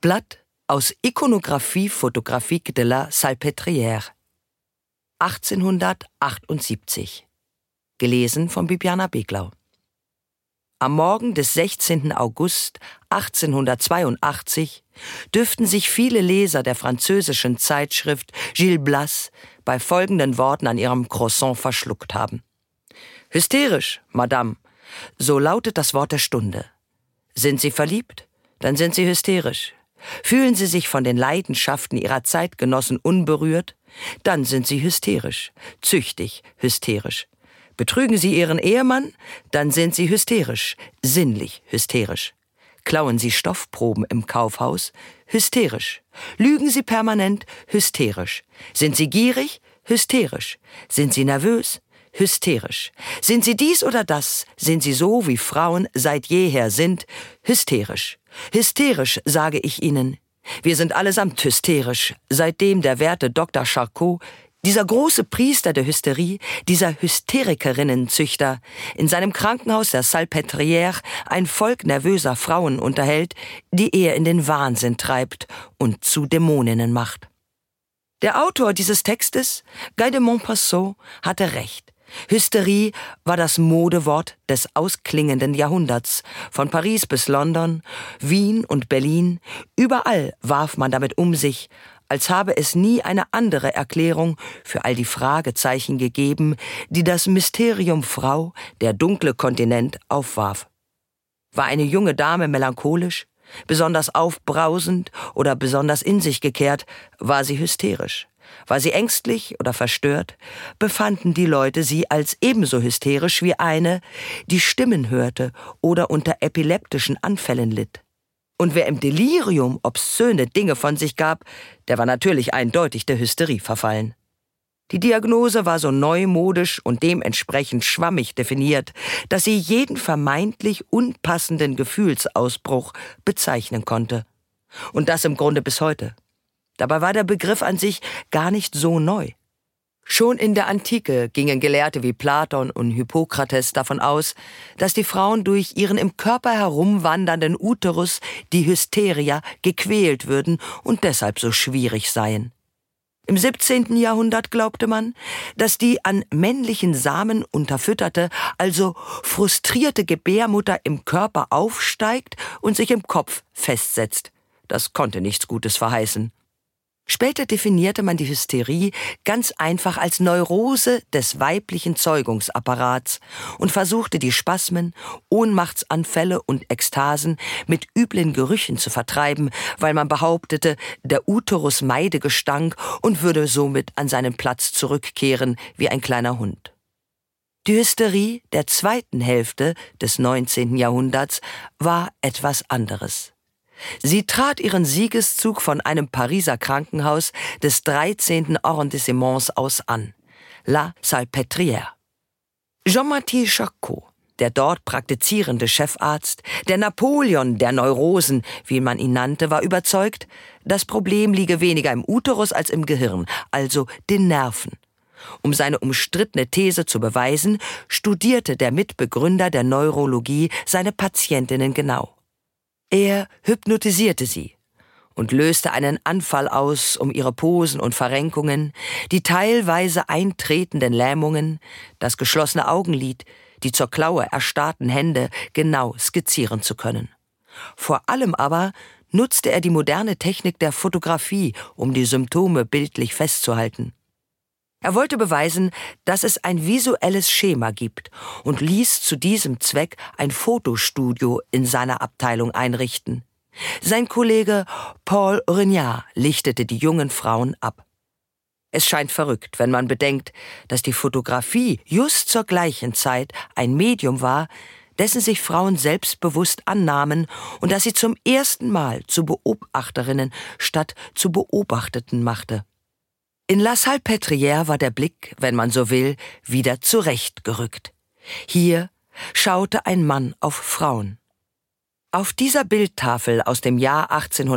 Blatt aus Iconographie photographique de la Salpêtrière, 1878. Gelesen von Bibiana Beglau. Am Morgen des 16. August 1882 dürften sich viele Leser der französischen Zeitschrift Gil Blas bei folgenden Worten an ihrem Croissant verschluckt haben. Hysterisch, Madame, so lautet das Wort der Stunde. Sind Sie verliebt? Dann sind Sie hysterisch. Fühlen Sie sich von den Leidenschaften Ihrer Zeitgenossen unberührt? Dann sind Sie hysterisch, züchtig hysterisch. Betrügen Sie Ihren Ehemann? Dann sind Sie hysterisch, sinnlich hysterisch. Klauen Sie Stoffproben im Kaufhaus? Hysterisch. Lügen Sie permanent? Hysterisch. Sind Sie gierig? Hysterisch. Sind Sie nervös? Hysterisch. Sind Sie dies oder das? Sind Sie so, wie Frauen seit jeher sind? Hysterisch. Hysterisch, sage ich Ihnen. Wir sind allesamt hysterisch, seitdem der werte Dr. Charcot, dieser große Priester der Hysterie, dieser Hysterikerinnenzüchter, in seinem Krankenhaus der Salpêtrière ein Volk nervöser Frauen unterhält, die er in den Wahnsinn treibt und zu Dämoninnen macht. Der Autor dieses Textes, Guy de Maupassant, hatte recht. Hysterie war das Modewort des ausklingenden Jahrhunderts. Von Paris bis London, Wien und Berlin, überall warf man damit um sich, als habe es nie eine andere Erklärung für all die Fragezeichen gegeben, die das Mysterium Frau, der dunkle Kontinent, aufwarf. War eine junge Dame melancholisch, besonders aufbrausend oder besonders in sich gekehrt, war sie hysterisch. War sie ängstlich oder verstört, befanden die Leute sie als ebenso hysterisch wie eine, die Stimmen hörte oder unter epileptischen Anfällen litt. Und wer im Delirium obszöne Dinge von sich gab, der war natürlich eindeutig der Hysterie verfallen. Die Diagnose war so neumodisch und dementsprechend schwammig definiert, dass sie jeden vermeintlich unpassenden Gefühlsausbruch bezeichnen konnte. Und das im Grunde bis heute. Dabei war der Begriff an sich gar nicht so neu. Schon in der Antike gingen Gelehrte wie Platon und Hippokrates davon aus, dass die Frauen durch ihren im Körper herumwandernden Uterus, die Hysteria, gequält würden und deshalb so schwierig seien. Im 17. Jahrhundert glaubte man, dass die an männlichen Samen unterfütterte, also frustrierte Gebärmutter im Körper aufsteigt und sich im Kopf festsetzt. Das konnte nichts Gutes verheißen. Später definierte man die Hysterie ganz einfach als Neurose des weiblichen Zeugungsapparats und versuchte die Spasmen, Ohnmachtsanfälle und Ekstasen mit üblen Gerüchen zu vertreiben, weil man behauptete, der Uterus meide Gestank und würde somit an seinen Platz zurückkehren wie ein kleiner Hund. Die Hysterie der zweiten Hälfte des 19. Jahrhunderts war etwas anderes. Sie trat ihren Siegeszug von einem Pariser Krankenhaus des 13. Arrondissements aus an, La Salpêtrière. Jean-Mathieu Charcot, der dort praktizierende Chefarzt, der Napoleon der Neurosen, wie man ihn nannte, war überzeugt, das Problem liege weniger im Uterus als im Gehirn, also den Nerven. Um seine umstrittene These zu beweisen, studierte der Mitbegründer der Neurologie seine Patientinnen genau. Er hypnotisierte sie und löste einen Anfall aus, um ihre Posen und Verrenkungen, die teilweise eintretenden Lähmungen, das geschlossene Augenlid, die zur Klaue erstarrten Hände genau skizzieren zu können. Vor allem aber nutzte er die moderne Technik der Fotografie, um die Symptome bildlich festzuhalten. Er wollte beweisen, dass es ein visuelles Schema gibt und ließ zu diesem Zweck ein Fotostudio in seiner Abteilung einrichten. Sein Kollege Paul Regnard lichtete die jungen Frauen ab. Es scheint verrückt, wenn man bedenkt, dass die Fotografie just zur gleichen Zeit ein Medium war, dessen sich Frauen selbstbewusst annahmen und das sie zum ersten Mal zu Beobachterinnen statt zu Beobachteten machte. In La Salpêtrière war der Blick, wenn man so will, wieder zurechtgerückt. Hier schaute ein Mann auf Frauen. Auf dieser Bildtafel aus dem Jahr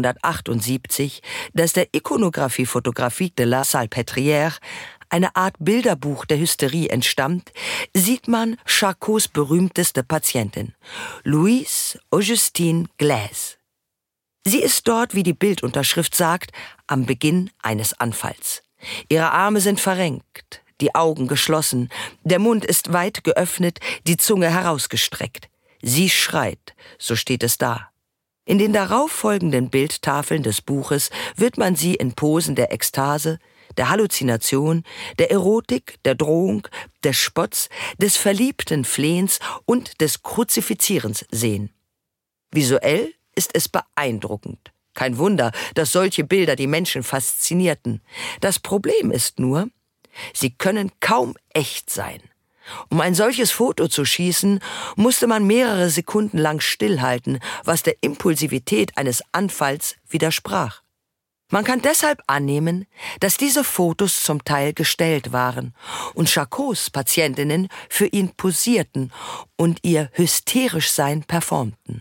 1878, das der Iconographie photographique de la Salpêtrière, eine Art Bilderbuch der Hysterie, entstammt, sieht man Charcots berühmteste Patientin, Louise Augustine Glaise. Sie ist dort, wie die Bildunterschrift sagt, am Beginn eines Anfalls. Ihre Arme sind verrenkt, die Augen geschlossen, der Mund ist weit geöffnet, die Zunge herausgestreckt. Sie schreit, so steht es da. In den darauffolgenden Bildtafeln des Buches wird man sie in Posen der Ekstase, der Halluzination, der Erotik, der Drohung, des Spotts, des verliebten Flehens und des Kruzifizierens sehen. Visuell ist es beeindruckend. Kein Wunder, dass solche Bilder die Menschen faszinierten. Das Problem ist nur, sie können kaum echt sein. Um ein solches Foto zu schießen, musste man mehrere Sekunden lang stillhalten, was der Impulsivität eines Anfalls widersprach. Man kann deshalb annehmen, dass diese Fotos zum Teil gestellt waren und Charcots Patientinnen für ihn posierten und ihr Hysterischsein performten.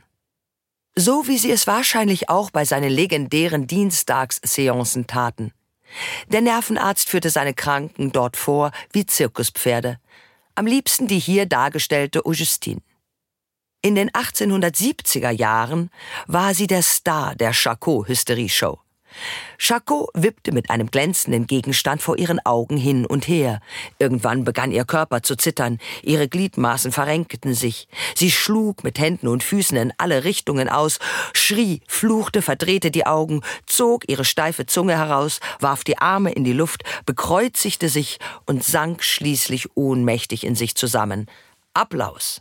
So wie sie es wahrscheinlich auch bei seinen legendären Dienstagsseancen taten. Der Nervenarzt führte seine Kranken dort vor wie Zirkuspferde. Am liebsten die hier dargestellte Augustine. In den 1870er Jahren war sie der Star der Charcot-Hysterie-Show. Charcot wippte mit einem glänzenden Gegenstand vor ihren Augen hin und her. Irgendwann begann ihr Körper zu zittern, ihre Gliedmaßen verrenkten sich. Sie schlug mit Händen und Füßen in alle Richtungen aus, schrie, fluchte, verdrehte die Augen, zog ihre steife Zunge heraus, warf die Arme in die Luft, bekreuzigte sich und sank schließlich ohnmächtig in sich zusammen. Applaus.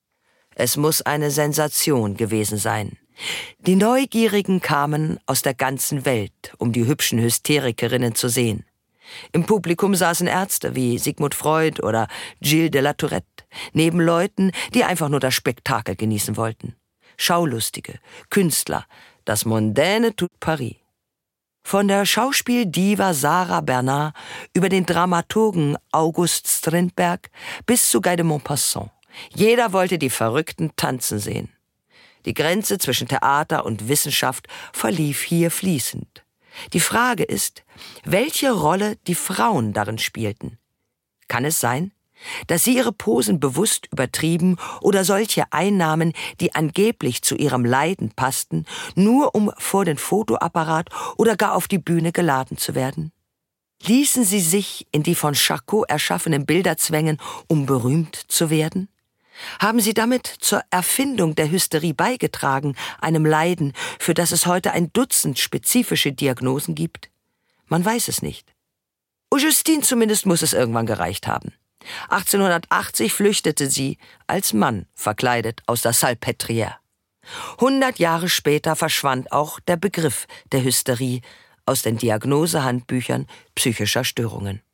Es muss eine Sensation gewesen sein. Die Neugierigen kamen aus der ganzen Welt, um die hübschen Hysterikerinnen zu sehen. Im Publikum saßen Ärzte wie Sigmund Freud oder Gilles de la Tourette, neben Leuten, die einfach nur das Spektakel genießen wollten. Schaulustige, Künstler, das mondaine tout Paris. Von der Schauspieldiva Sarah Bernard über den Dramaturgen August Strindberg bis zu Guy de Maupassant. Jeder wollte die Verrückten tanzen sehen. Die Grenze zwischen Theater und Wissenschaft verlief hier fließend. Die Frage ist, welche Rolle die Frauen darin spielten. Kann es sein, dass sie ihre Posen bewusst übertrieben oder solche einnahmen, die angeblich zu ihrem Leiden passten, nur um vor den Fotoapparat oder gar auf die Bühne geladen zu werden? Ließen sie sich in die von Charcot erschaffenen Bilder zwängen, um berühmt zu werden? Haben sie damit zur Erfindung der Hysterie beigetragen, einem Leiden, für das es heute ein Dutzend spezifische Diagnosen gibt? Man weiß es nicht. Augustine zumindest muss es irgendwann gereicht haben. 1880 flüchtete sie, als Mann verkleidet, aus der Salpêtrière. 100 Jahre später verschwand auch der Begriff der Hysterie aus den Diagnosehandbüchern psychischer Störungen.